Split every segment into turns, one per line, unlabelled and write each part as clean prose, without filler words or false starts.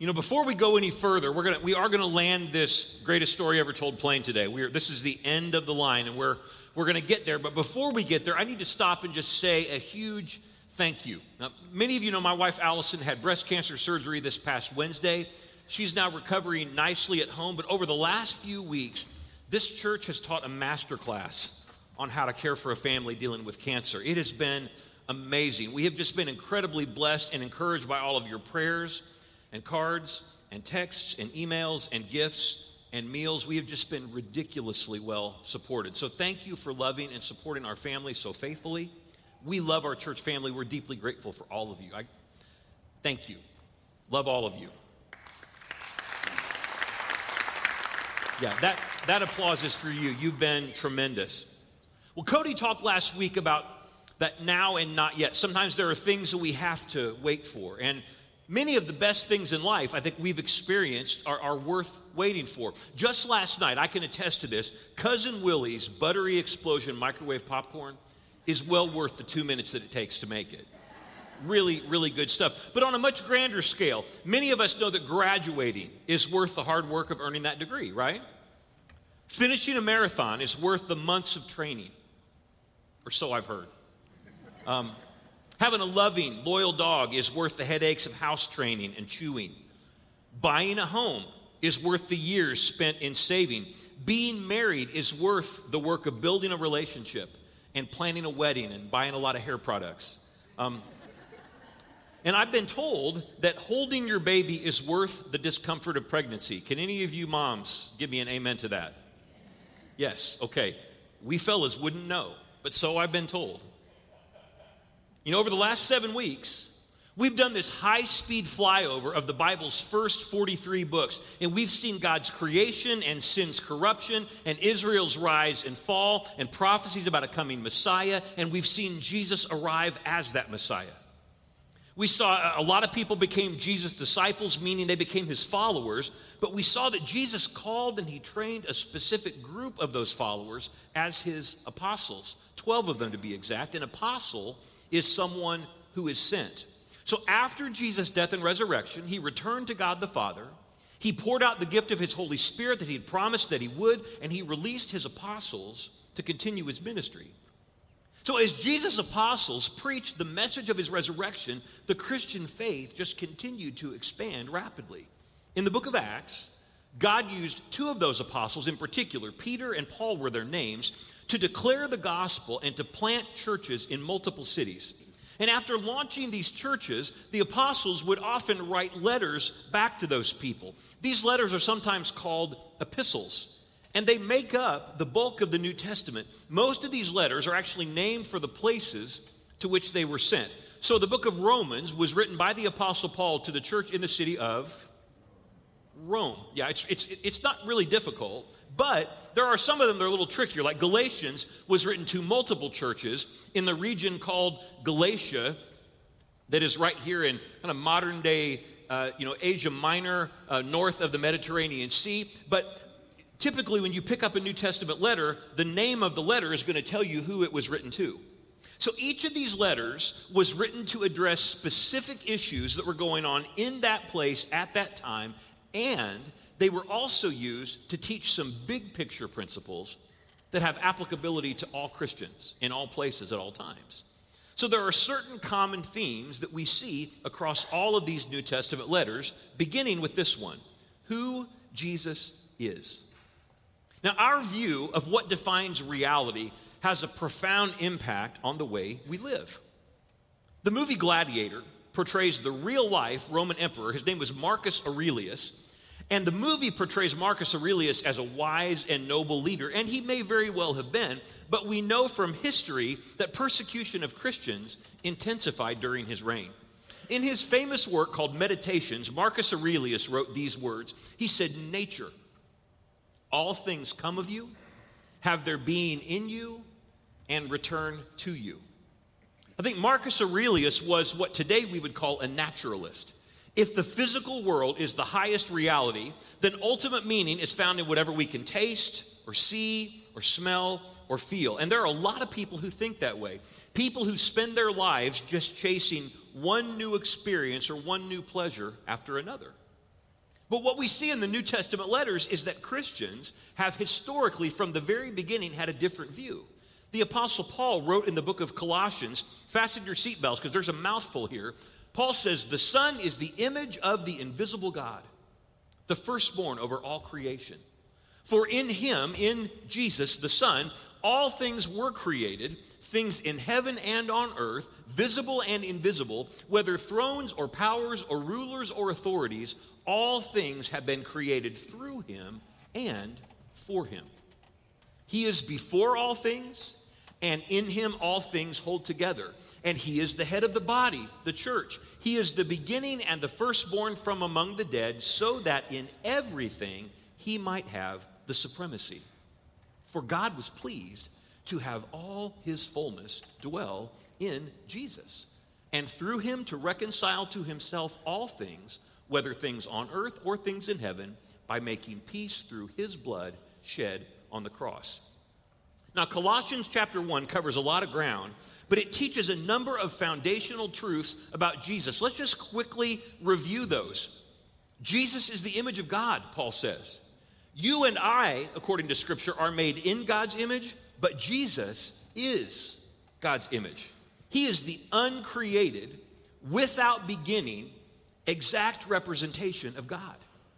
Before we go any further, we are gonna land this greatest story ever told plane today. This is the end of the line, and we're gonna get there. But before we get there, I need to stop and just say a huge thank you. Now, many of you know my wife Allison had breast cancer surgery this past Wednesday. She's now recovering nicely at home. But over the last few weeks, this church has taught a master class on how to care for a family dealing with cancer. It has been amazing. We have just been incredibly blessed and encouraged by all of your prayers and cards and texts and emails and gifts and meals. We have just been ridiculously well supported. So thank you for loving and supporting our family so faithfully. We love our church family. We're deeply grateful for all of you. Thank you. Love all of you. Yeah, that applause is for you. You've been tremendous. Well, Cody talked last week about that now and not yet. Sometimes there are things that we have to wait for. And many of the best things in life I think we've experienced are worth waiting for. Just last night, I can attest to this, Cousin Willie's buttery explosion microwave popcorn is well worth the 2 minutes that it takes to make it. Really, really good stuff. But on a much grander scale, many of us know that graduating is worth the hard work of earning that degree, right? Finishing a marathon is worth the months of training, or so I've heard. Having a loving, loyal dog is worth the headaches of house training and chewing. Buying a home is worth the years spent in saving. Being married is worth the work of building a relationship and planning a wedding and buying a lot of hair products. And I've been told that holding your baby is worth the discomfort of pregnancy. Can any of you moms give me an amen to that? Yes, okay. We fellas wouldn't know, but so I've been told. Over the last 7 weeks, we've done this high-speed flyover of the Bible's first 43 books, and we've seen God's creation and sin's corruption and Israel's rise and fall and prophecies about a coming Messiah, and we've seen Jesus arrive as that Messiah. We saw a lot of people became Jesus' disciples, meaning they became his followers, but we saw that Jesus called and he trained a specific group of those followers as his apostles, 12 of them to be exact. An apostle is someone who is sent. So after Jesus' death and resurrection, he returned to God the Father. He poured out the gift of his Holy Spirit that he had promised that he would, and he released his apostles to continue his ministry. So as Jesus' apostles preached the message of his resurrection, the Christian faith just continued to expand rapidly. In the book of Acts, God used 2 of those apostles in particular, Peter and Paul were their names, to declare the gospel and to plant churches in multiple cities. And after launching these churches, the apostles would often write letters back to those people. These letters are sometimes called epistles, and they make up the bulk of the New Testament. Most of these letters are actually named for the places to which they were sent. So the book of Romans was written by the apostle Paul to the church in the city of Rome. Yeah, it's not really difficult, but there are some of them that are a little trickier. Like Galatians was written to multiple churches in the region called Galatia that is right here in kind of modern day, Asia Minor, north of the Mediterranean Sea. But typically when you pick up a New Testament letter, the name of the letter is going to tell you who it was written to. So each of these letters was written to address specific issues that were going on in that place at that time, and they were also used to teach some big picture principles that have applicability to all Christians in all places at all times. So there are certain common themes that we see across all of these New Testament letters, beginning with this one, who Jesus is. Now, our view of what defines reality has a profound impact on the way we live. The movie Gladiator portrays the real-life Roman emperor. His name was Marcus Aurelius. And the movie portrays Marcus Aurelius as a wise and noble leader, and he may very well have been, but we know from history that persecution of Christians intensified during his reign. In his famous work called Meditations, Marcus Aurelius wrote these words. He said, "Nature, all things come of you, have their being in you, and return to you." I think Marcus Aurelius was what today we would call a naturalist. If the physical world is the highest reality, then ultimate meaning is found in whatever we can taste or see or smell or feel. And there are a lot of people who think that way. People who spend their lives just chasing one new experience or one new pleasure after another. But what we see in the New Testament letters is that Christians have historically, from the very beginning, had a different view. The Apostle Paul wrote in the book of Colossians, fasten your seatbelts because there's a mouthful here. Paul says, the Son is the image of the invisible God, the firstborn over all creation. For in him, in Jesus, the Son, all things were created, things in heaven and on earth, visible and invisible, whether thrones or powers or rulers or authorities, all things have been created through him and for him. He is before all things, and in him all things hold together. And he is the head of the body, the church. He is the beginning and the firstborn from among the dead, so that in everything he might have the supremacy. For God was pleased to have all his fullness dwell in Jesus, and through him to reconcile to himself all things, whether things on earth or things in heaven, by making peace through his blood shed on the cross. Now, Colossians chapter 1 covers a lot of ground, but it teaches a number of foundational truths about Jesus. Let's just quickly review those. Jesus is the image of God, Paul says. You and I, according to Scripture, are made in God's image, but Jesus is God's image. He is the uncreated, without beginning, exact representation of God.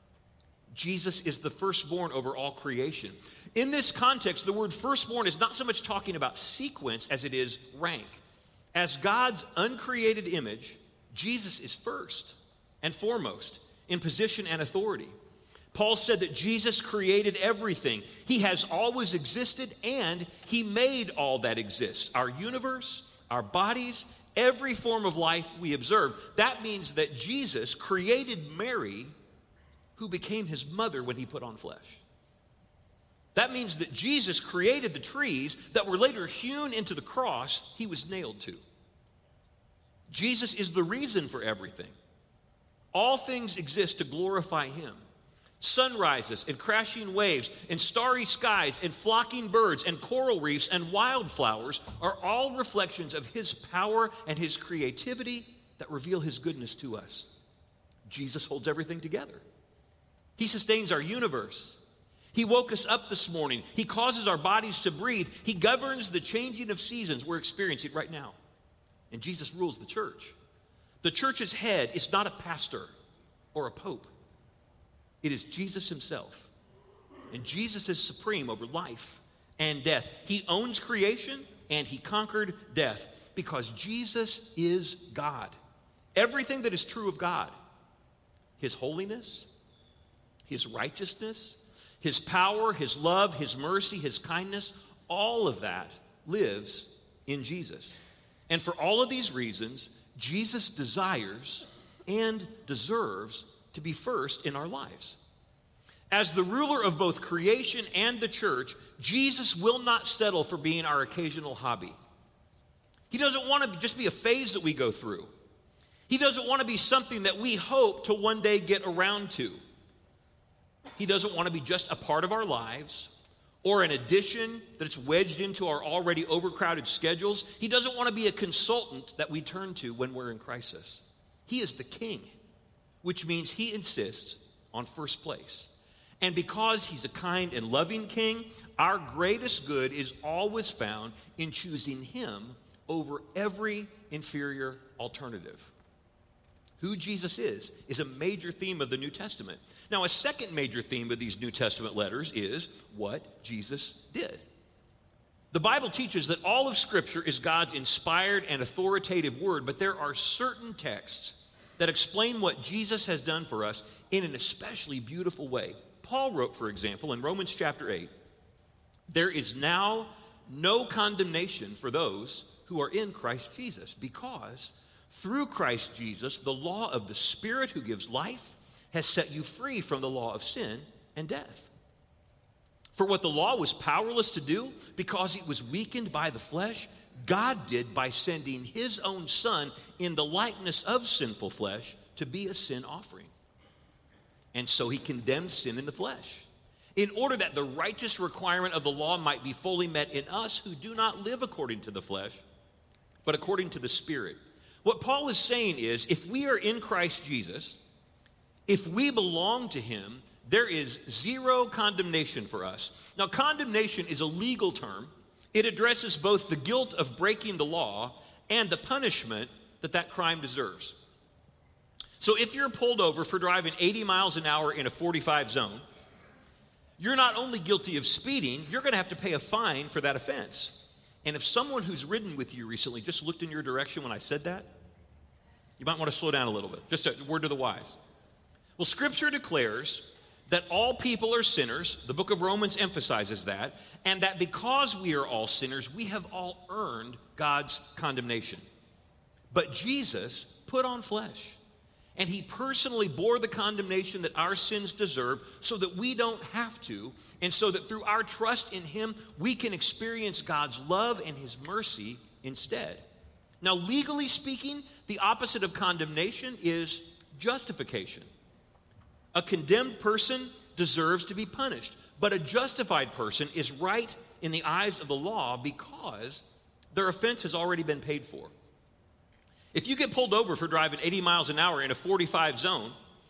Jesus is the firstborn over all creation. In this context, the word firstborn is not so much talking about sequence as it is rank. As God's uncreated image, Jesus is first and foremost in position and authority. Paul said that Jesus created everything. He has always existed, and he made all that exists. Our universe, our bodies, every form of life we observe. That means that Jesus created Mary, who became his mother when he put on flesh. That means that Jesus created the trees that were later hewn into the cross he was nailed to. Jesus is the reason for everything. All things exist to glorify him. Sunrises and crashing waves and starry skies and flocking birds and coral reefs and wildflowers are all reflections of his power and his creativity that reveal his goodness to us. Jesus holds everything together. He sustains our universe. He woke us up this morning. He causes our bodies to breathe. He governs the changing of seasons. We're experiencing it right now. And Jesus rules the church. The church's head is not a pastor or a pope. It is Jesus himself. And Jesus is supreme over life and death. He owns creation and he conquered death because Jesus is God. Everything that is true of God, his holiness, his righteousness, his power, his love, his mercy, his kindness, all of that lives in Jesus. And for all of these reasons, Jesus desires and deserves to be first in our lives. As the ruler of both creation and the church, Jesus will not settle for being our occasional hobby. He doesn't want to just be a phase that we go through. He doesn't want to be something that we hope to one day get around to. He doesn't want to be just a part of our lives or an addition that's wedged into our already overcrowded schedules. He doesn't want to be a consultant that we turn to when we're in crisis. He is the king, which means he insists on first place. And because he's a kind and loving king, our greatest good is always found in choosing him over every inferior alternative. Who Jesus is a major theme of the New Testament. Now, a second major theme of these New Testament letters is what Jesus did. The Bible teaches that all of Scripture is God's inspired and authoritative word, but there are certain texts that explain what Jesus has done for us in an especially beautiful way. Paul wrote, for example, in Romans chapter 8, there is now no condemnation for those who are in Christ Jesus, because through Christ Jesus, the law of the Spirit who gives life has set you free from the law of sin and death. For what the law was powerless to do, because it was weakened by the flesh, God did by sending his own Son in the likeness of sinful flesh to be a sin offering. And so he condemned sin in the flesh, in order that the righteous requirement of the law might be fully met in us who do not live according to the flesh, but according to the Spirit. What Paul is saying is, if we are in Christ Jesus, If we belong to him, there is zero condemnation for us. Now, condemnation is a legal term. It addresses both the guilt of breaking the law and the punishment that crime deserves. So if you're pulled over for driving 80 miles an hour in a 45 zone, you're not only guilty of speeding, you're going to have to pay a fine for that offense. And if someone who's ridden with you recently just looked in your direction when I said that, you might want to slow down a little bit. Just a word to the wise. Well, Scripture declares that all people are sinners. The book of Romans emphasizes that. And that because we are all sinners, we have all earned God's condemnation. But Jesus put on flesh. And he personally bore the condemnation that our sins deserve so that we don't have to. And so that through our trust in him, we can experience God's love and his mercy instead. Now, legally speaking, the opposite of condemnation is justification. A condemned person deserves to be punished, but a justified person is right in the eyes of the law because their offense has already been paid for. If you get pulled over for driving 80 miles an hour in a 45 zone,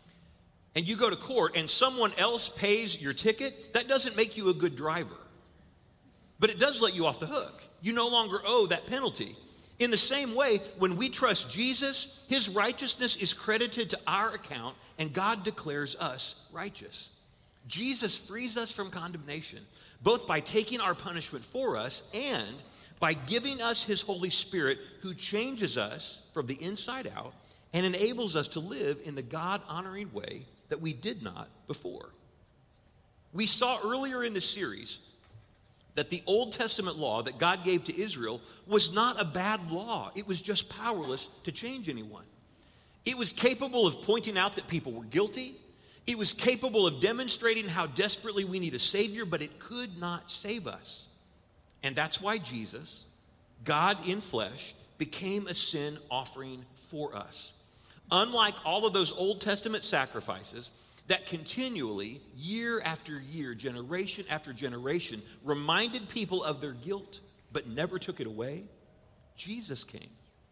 and you go to court and someone else pays your ticket, that doesn't make you a good driver. But it does let you off the hook. You no longer owe that penalty. In the same way, when we trust Jesus, his righteousness is credited to our account, and God declares us righteous. Jesus frees us from condemnation, both by taking our punishment for us and by giving us his Holy Spirit, who changes us from the inside out and enables us to live in the God-honoring way that we did not before. We saw earlier in the series that the Old Testament law that God gave to Israel was not a bad law. It was just powerless to change anyone. It was capable of pointing out that people were guilty. It was capable of demonstrating how desperately we need a Savior, but it could not save us. And that's why Jesus, God in flesh, became a sin offering for us. Unlike all of those Old Testament sacrifices that continually, year after year, generation after generation, reminded people of their guilt but never took it away, Jesus came.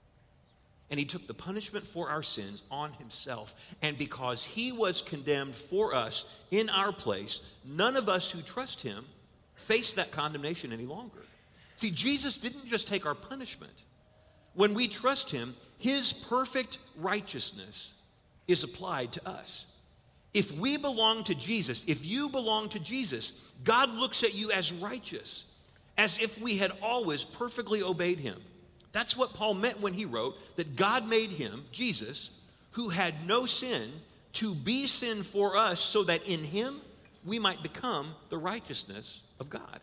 And he took the punishment for our sins on himself. And because he was condemned for us in our place, none of us who trust him face that condemnation any longer. See, Jesus didn't just take our punishment. When we trust him, his perfect righteousness is applied to us. If we belong to Jesus, if you belong to Jesus, God looks at you as righteous, as if we had always perfectly obeyed him. That's what Paul meant when he wrote that God made him, Jesus, who had no sin, to be sin for us so that in him we might become the righteousness of God.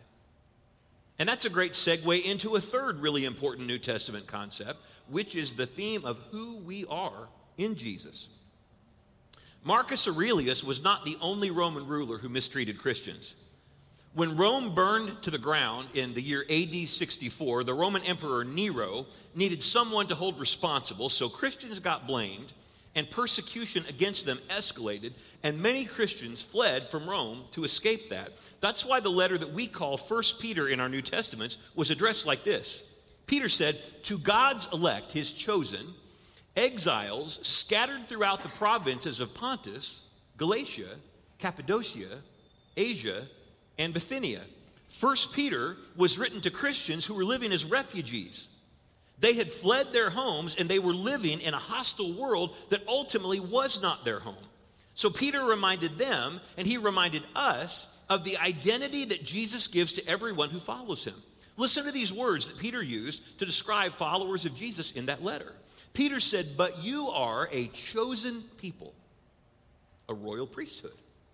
And that's a great segue into a third really important New Testament concept, which is the theme of who we are in Jesus. Marcus Aurelius was not the only Roman ruler who mistreated Christians. When Rome burned to the ground in the year AD 64, the Roman Emperor Nero needed someone to hold responsible, so Christians got blamed, and persecution against them escalated, and many Christians fled from Rome to escape that. That's why the letter that we call 1 Peter in our New Testaments was addressed like this. Peter said, "To God's elect, his chosen, exiles scattered throughout the provinces of Pontus, Galatia, Cappadocia, Asia, and Bithynia." 1 Peter was written to Christians who were living as refugees. They had fled their homes and they were living in a hostile world that ultimately was not their home. So Peter reminded them, and he reminded us, of the identity that Jesus gives to everyone who follows him. Listen to these words that Peter used to describe followers of Jesus in that letter. Peter said, "But you are a chosen people, a royal priesthood,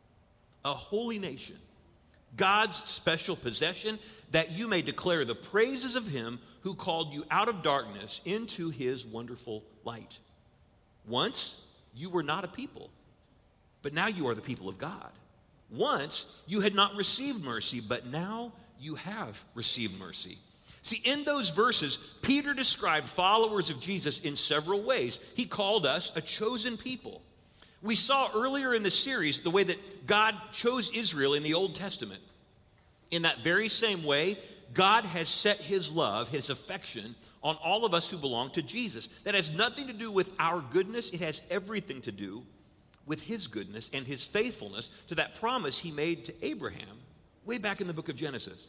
a holy nation, God's special possession, that you may declare the praises of him who called you out of darkness into his wonderful light. Once you were not a people, but now you are the people of God. Once you had not received mercy, but now you have received mercy." See, in those verses, Peter described followers of Jesus in several ways. He called us a chosen people. We saw earlier in the series the way that God chose Israel in the Old Testament. In that very same way, God has set his love, his affection, on all of us who belong to Jesus. That has nothing to do with our goodness. It has everything to do with his goodness and his faithfulness to that promise he made to Abraham way back in the book of Genesis.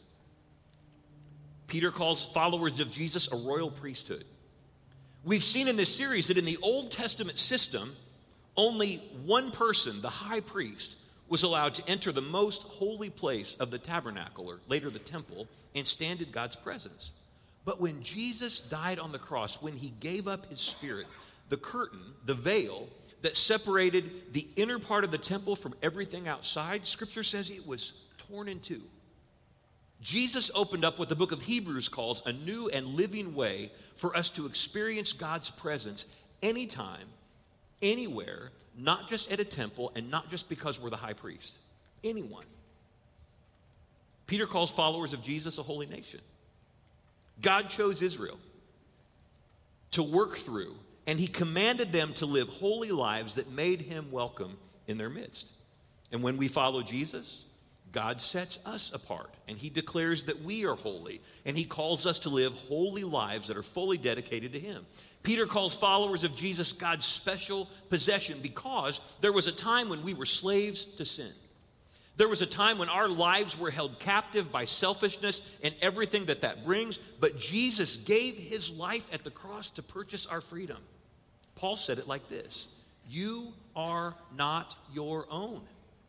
Peter calls followers of Jesus a royal priesthood. We've seen in this series that in the Old Testament system, only one person, the high priest, was allowed to enter the most holy place of the tabernacle, or later the temple, and stand in God's presence. But when Jesus died on the cross, when he gave up his spirit, the curtain, the veil that separated the inner part of the temple from everything outside, Scripture says it was torn in two. Jesus opened up what the book of Hebrews calls a new and living way for us to experience God's presence anytime, anywhere, not just at a temple and not just because we're the high priest. Anyone. Peter calls followers of Jesus a holy nation. God chose Israel to work through, and he commanded them to live holy lives that made him welcome in their midst. And when we follow Jesus, God sets us apart, and he declares that we are holy, and he calls us to live holy lives that are fully dedicated to him. Peter calls followers of Jesus God's special possession because there was a time when we were slaves to sin. There was a time when our lives were held captive by selfishness and everything that brings, but Jesus gave his life at the cross to purchase our freedom. Paul said it like this: "You are not your own.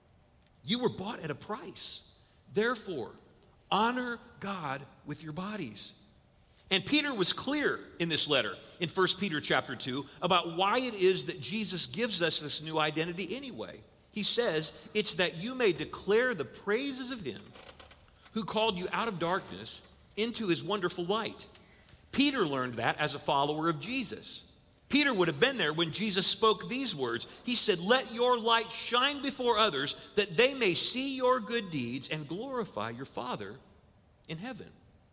You were bought at a price. Therefore, honor God with your bodies." And Peter was clear in this letter in 1 Peter chapter 2 about why it is that Jesus gives us this new identity anyway. He says, it's that you may declare the praises of him who called you out of darkness into his wonderful light. Peter learned that as a follower of Jesus. Peter would have been there when Jesus spoke these words. He said, "Let your light shine before others, that they may see your good deeds and glorify your Father in heaven."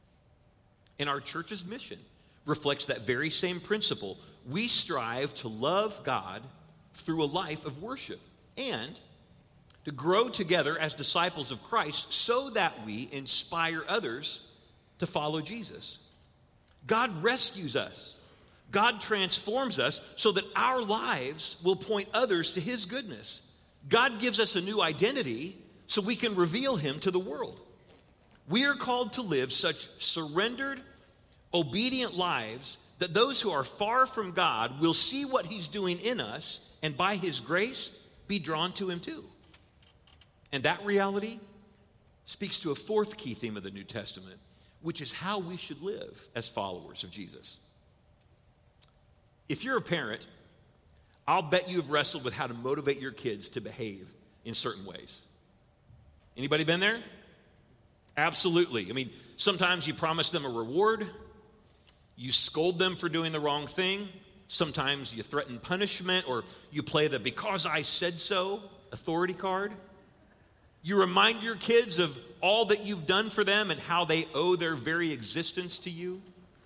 And our church's mission reflects that very same principle. We strive to love God through a life of worship and to grow together as disciples of Christ so that we inspire others to follow Jesus. God rescues us. God transforms us so that our lives will point others to his goodness. God gives us a new identity so we can reveal him to the world. We are called to live such surrendered, obedient lives that those who are far from God will see what he's doing in us and by his grace be drawn to him too. And that reality speaks to a fourth key theme of the New Testament, which is how we should live as followers of Jesus. If you're a parent, I'll bet you've wrestled with how to motivate your kids to behave in certain ways. Anybody been there? Absolutely. I mean, sometimes you promise them a reward. You scold them for doing the wrong thing. Sometimes you threaten punishment, or you play the "because I said so" authority card. You remind your kids of all that you've done for them and how they owe their very existence to you.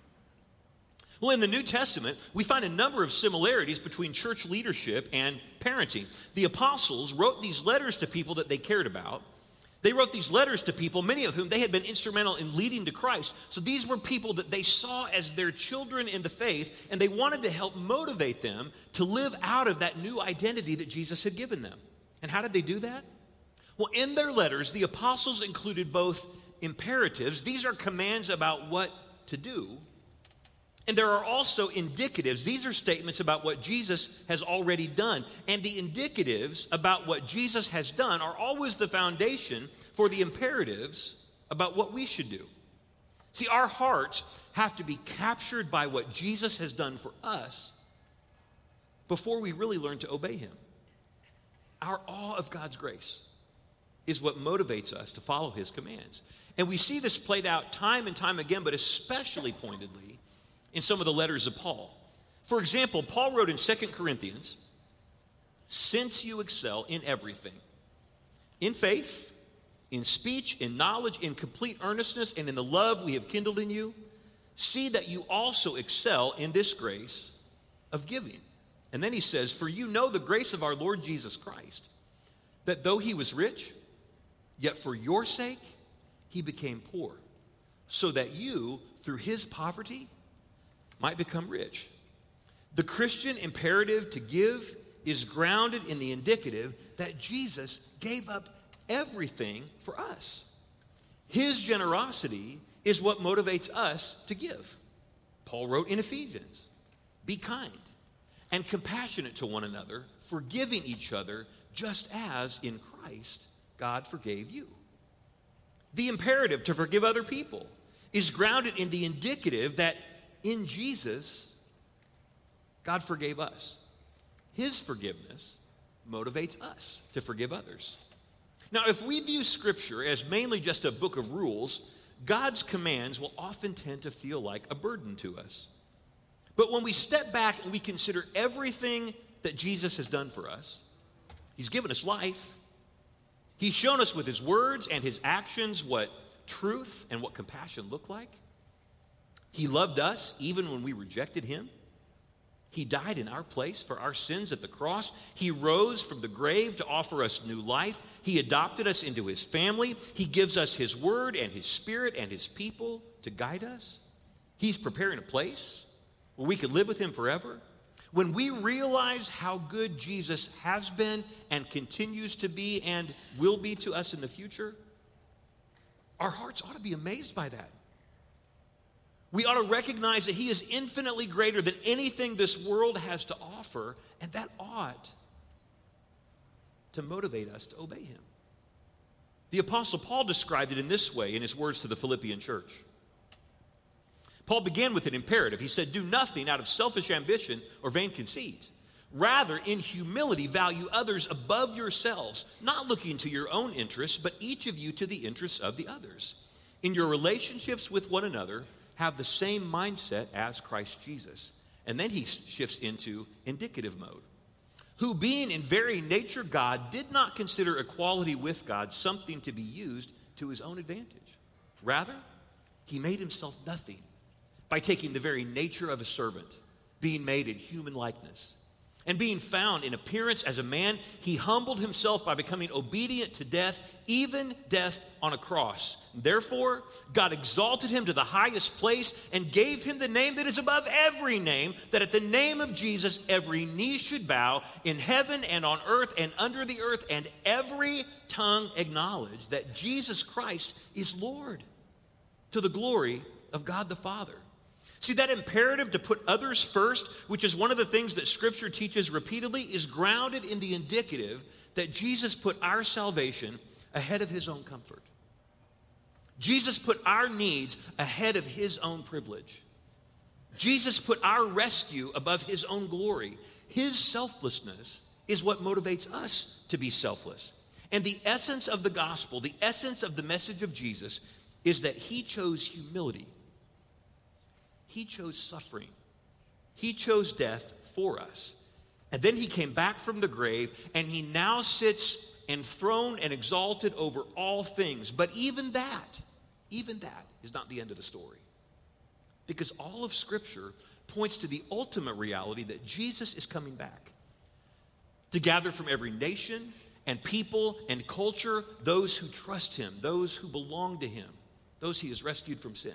Well, in the New Testament, we find a number of similarities between church leadership and parenting. The apostles wrote these letters to people that they cared about. They wrote these letters to people, many of whom they had been instrumental in leading to Christ. So these were people that they saw as their children in the faith, and they wanted to help motivate them to live out of that new identity that Jesus had given them. And how did they do that? Well, in their letters, the apostles included both imperatives. These are commands about what to do. And there are also indicatives. These are statements about what Jesus has already done. And the indicatives about what Jesus has done are always the foundation for the imperatives about what we should do. See, our hearts have to be captured by what Jesus has done for us before we really learn to obey him. Our awe of God's grace is what motivates us to follow his commands. And we see this played out time and time again, but especially pointedly in some of the letters of Paul. For example, Paul wrote in 2 Corinthians, "Since you excel in everything, in faith, in speech, in knowledge, in complete earnestness, and in the love we have kindled in you, see that you also excel in this grace of giving." And then he says, "For you know the grace of our Lord Jesus Christ, that though he was rich, yet for your sake he became poor, so that you, through his poverty, might become rich." The Christian imperative to give is grounded in the indicative that Jesus gave up everything for us. His generosity is what motivates us to give. Paul wrote in Ephesians, be kind and compassionate to one another, forgiving each other, just as in Christ God forgave you. The imperative to forgive other people is grounded in the indicative that in Jesus, God forgave us. His forgiveness motivates us to forgive others. Now, if we view Scripture as mainly just a book of rules, God's commands will often tend to feel like a burden to us. But when we step back and we consider everything that Jesus has done for us, He's given us life. He's shown us with His words and His actions what truth and what compassion look like. He loved us even when we rejected Him. He died in our place for our sins at the cross. He rose from the grave to offer us new life. He adopted us into His family. He gives us His word and His Spirit and His people to guide us. He's preparing a place where we can live with Him forever. When we realize how good Jesus has been and continues to be and will be to us in the future, our hearts ought to be amazed by that. We ought to recognize that He is infinitely greater than anything this world has to offer, and that ought to motivate us to obey Him. The Apostle Paul described it in this way in his words to the Philippian church. Paul began with an imperative. He said, do nothing out of selfish ambition or vain conceit. Rather, in humility, value others above yourselves, not looking to your own interests, but each of you to the interests of the others. In your relationships with one another, have the same mindset as Christ Jesus. And then he shifts into indicative mode. Who being in very nature God, did not consider equality with God something to be used to His own advantage. Rather, He made Himself nothing by taking the very nature of a servant, being made in human likeness. And being found in appearance as a man, He humbled Himself by becoming obedient to death, even death on a cross. Therefore, God exalted Him to the highest place and gave Him the name that is above every name, that at the name of Jesus every knee should bow in heaven and on earth and under the earth, and every tongue acknowledge that Jesus Christ is Lord, to the glory of God the Father. See, that imperative to put others first, which is one of the things that Scripture teaches repeatedly, is grounded in the indicative that Jesus put our salvation ahead of His own comfort. Jesus put our needs ahead of His own privilege. Jesus put our rescue above His own glory. His selflessness is what motivates us to be selfless. And the essence of the gospel, the essence of the message of Jesus, is that He chose humility. He chose suffering. He chose death for us. And then He came back from the grave, and He now sits enthroned and exalted over all things. But even that is not the end of the story. Because all of Scripture points to the ultimate reality that Jesus is coming back to gather from every nation and people and culture those who trust Him, those who belong to Him, those He has rescued from sin.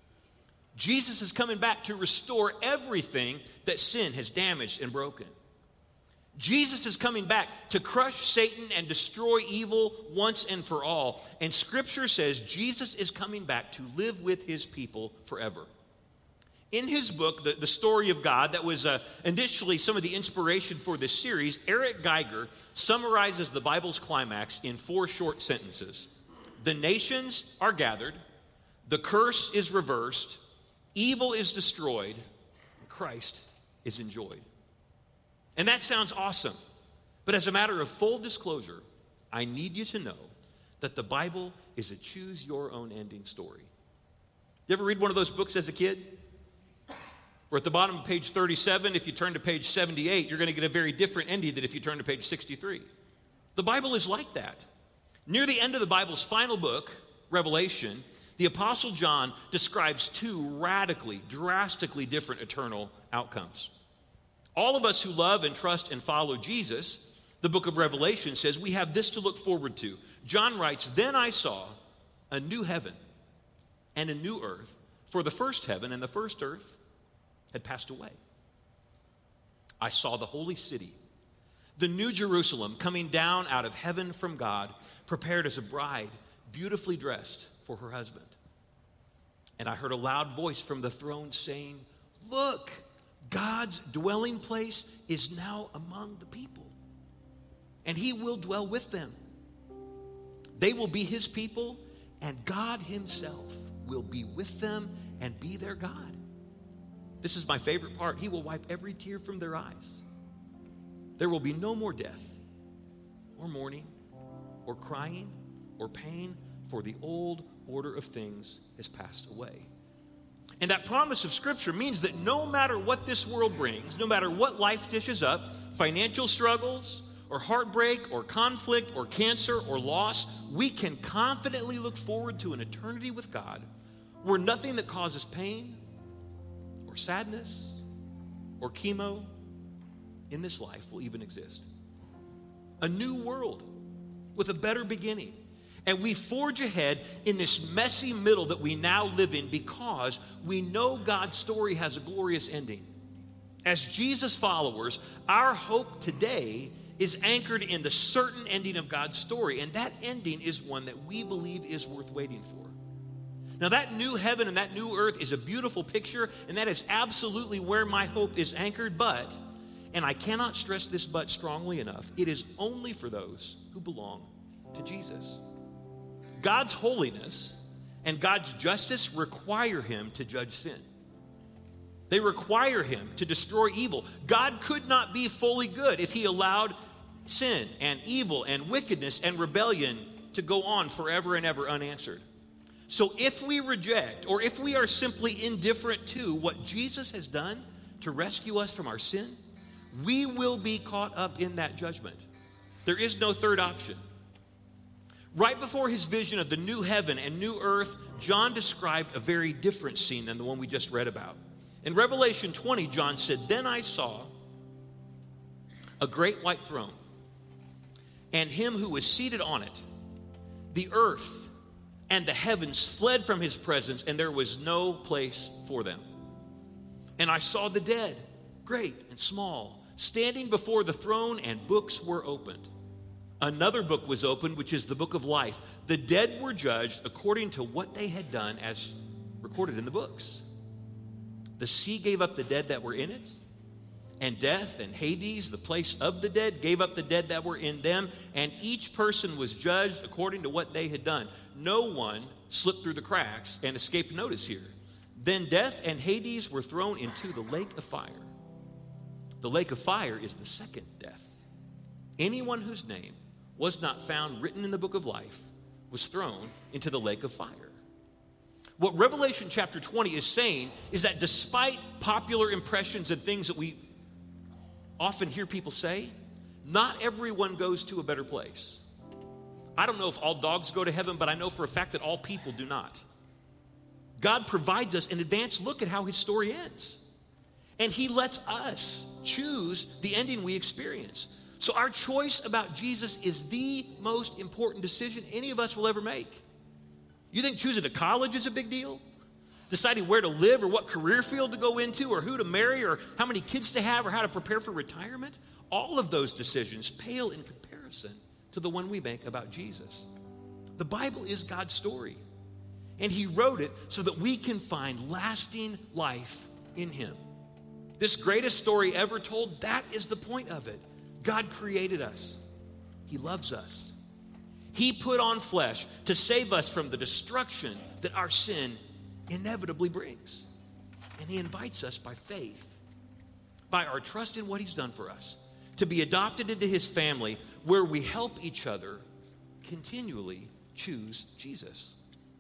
Jesus is coming back to restore everything that sin has damaged and broken. Jesus is coming back to crush Satan and destroy evil once and for all. And Scripture says Jesus is coming back to live with His people forever. In his book, The Story of God, that was initially some of the inspiration for this series, Eric Geiger summarizes the Bible's climax in 4 short sentences. The nations are gathered, the curse is reversed, evil is destroyed, and Christ is enjoyed. And that sounds awesome. But as a matter of full disclosure, I need you to know that the Bible is a choose your own ending story. You ever read one of those books as a kid? Where at the bottom of page 37, if you turn to page 78, you're going to get a very different ending than if you turn to page 63. The Bible is like that. Near the end of the Bible's final book, Revelation, the Apostle John describes 2 radically, drastically different eternal outcomes. All of us who love and trust and follow Jesus, the book of Revelation says we have this to look forward to. John writes, "Then I saw a new heaven and a new earth, for the first heaven and the first earth had passed away. I saw the holy city, The New Jerusalem coming down out of heaven from God, prepared as a bride, beautifully dressed for her husband. And I heard a loud voice from the throne saying, "Look, God's dwelling place is now among the people, and he will dwell with them. They will be his people, and God himself will be with them and be their God." This is my favorite part. He will wipe every tear from their eyes. There will be no more death, or mourning, or crying, or pain, for the old order of things has passed away. And that promise of Scripture means that no matter what this world brings, no matter what life dishes up, financial struggles, or heartbreak, or conflict, or cancer, or loss, we can confidently look forward to an eternity with God where nothing that causes pain, or sadness, or chemo in this life will even exist. A new world with a better beginning. And we forge ahead in this messy middle that we now live in because we know God's story has a glorious ending. As Jesus followers, our hope today is anchored in the certain ending of God's story. And that ending is one that we believe is worth waiting for. Now, that new heaven and that new earth is a beautiful picture, and that is absolutely where my hope is anchored. But, and I cannot stress this but strongly enough, it is only for those who belong to Jesus. God's holiness and God's justice require him to judge sin. They require him to destroy evil. God could not be fully good if he allowed sin and evil and wickedness and rebellion to go on forever and ever unanswered. So if we reject, or if we are simply indifferent to what Jesus has done to rescue us from our sin, we will be caught up in that judgment. There is no third option. Right before his vision of the new heaven and new earth, John described a very different scene than the one we just read about. In Revelation 20, John said, "Then I saw a great white throne, and him who was seated on it. The earth and the heavens fled from his presence, and there was no place for them. And I saw the dead, great and small, standing before the throne, and books were opened. Another book was opened, which is the book of life. The dead were judged according to what they had done as recorded in the books. The sea gave up the dead that were in it, and death and Hades, the place of the dead, gave up the dead that were in them, and each person was judged according to what they had done. No one slipped through the cracks and escaped notice here. Then death and Hades were thrown into the lake of fire. The lake of fire is the second death. Anyone whose name was not found written in the book of life was thrown into the lake of fire." What Revelation chapter 20 is saying is that despite popular impressions and things that we often hear people say, not everyone goes to a better place. I don't know if all dogs go to heaven, but I know for a fact that all people do not. God provides us an advanced look at how his story ends. And he lets us choose the ending we experience. So our choice about Jesus is the most important decision any of us will ever make. You think choosing a college is a big deal? Deciding where to live or what career field to go into or who to marry or how many kids to have or how to prepare for retirement? All of those decisions pale in comparison to the one we make about Jesus. The Bible is God's story, and he wrote it so that we can find lasting life in him. This greatest story ever told, that is the point of it. God created us. He loves us. He put on flesh to save us from the destruction that our sin inevitably brings. And he invites us by faith, by our trust in what he's done for us, to be adopted into his family where we help each other continually choose Jesus.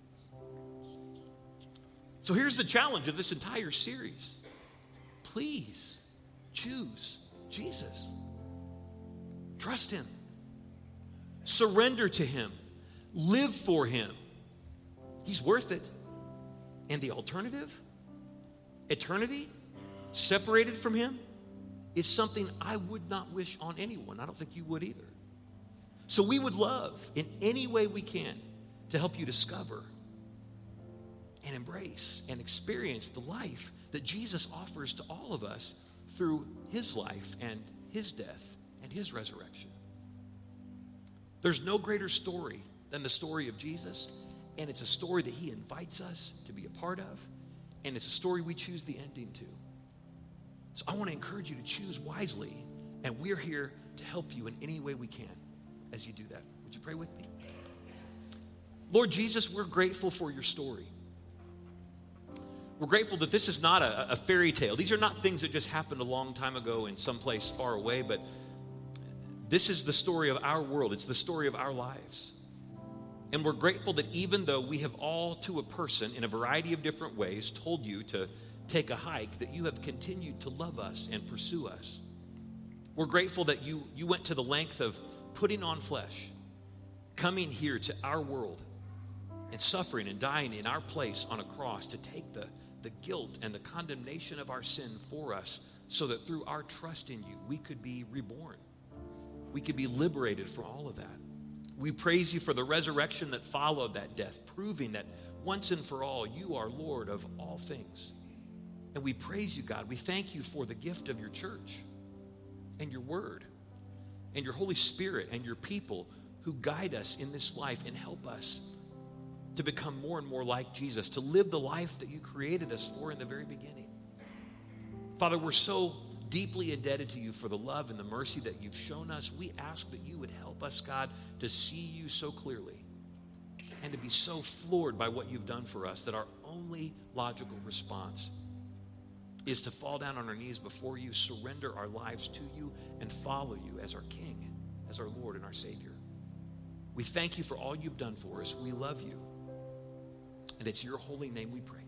So here's the challenge of this entire series. Please choose Jesus. Trust him. Surrender to him. Live for him. He's worth it. And the alternative, eternity, separated from him, is something I would not wish on anyone. I don't think you would either. So we would love, in any way we can, to help you discover and embrace and experience the life that Jesus offers to all of us through his life and his death and and his resurrection. There's no greater story than the story of Jesus, and it's a story that he invites us to be a part of, and it's a story we choose the ending to. So I want to encourage you to choose wisely, and we're here to help you in any way we can as you do that. Would you pray with me? Lord Jesus, we're grateful for your story. We're grateful that this is not a fairy tale. These are not things that just happened a long time ago in some place far away, but this is the story of our world. It's the story of our lives. And we're grateful that even though we have all, to a person, in a variety of different ways, told you to take a hike, that you have continued to love us and pursue us. We're grateful that you went to the length of putting on flesh, coming here to our world, and suffering and dying in our place on a cross to take the guilt and the condemnation of our sin for us, so that through our trust in you, we could be reborn. We could be liberated from all of that. We praise you for the resurrection that followed that death, proving that once and for all, you are Lord of all things. And we praise you, God. We thank you for the gift of your church and your word and your Holy Spirit and your people who guide us in this life and help us to become more and more like Jesus, to live the life that you created us for in the very beginning. Father, we're so deeply indebted to you for the love and the mercy that you've shown us. We ask that you would help us, God, to see you so clearly and to be so floored by what you've done for us that our only logical response is to fall down on our knees before you, surrender our lives to you, and follow you as our King, as our Lord and our Savior. We thank you for all you've done for us. We love you. And it's your holy name we pray.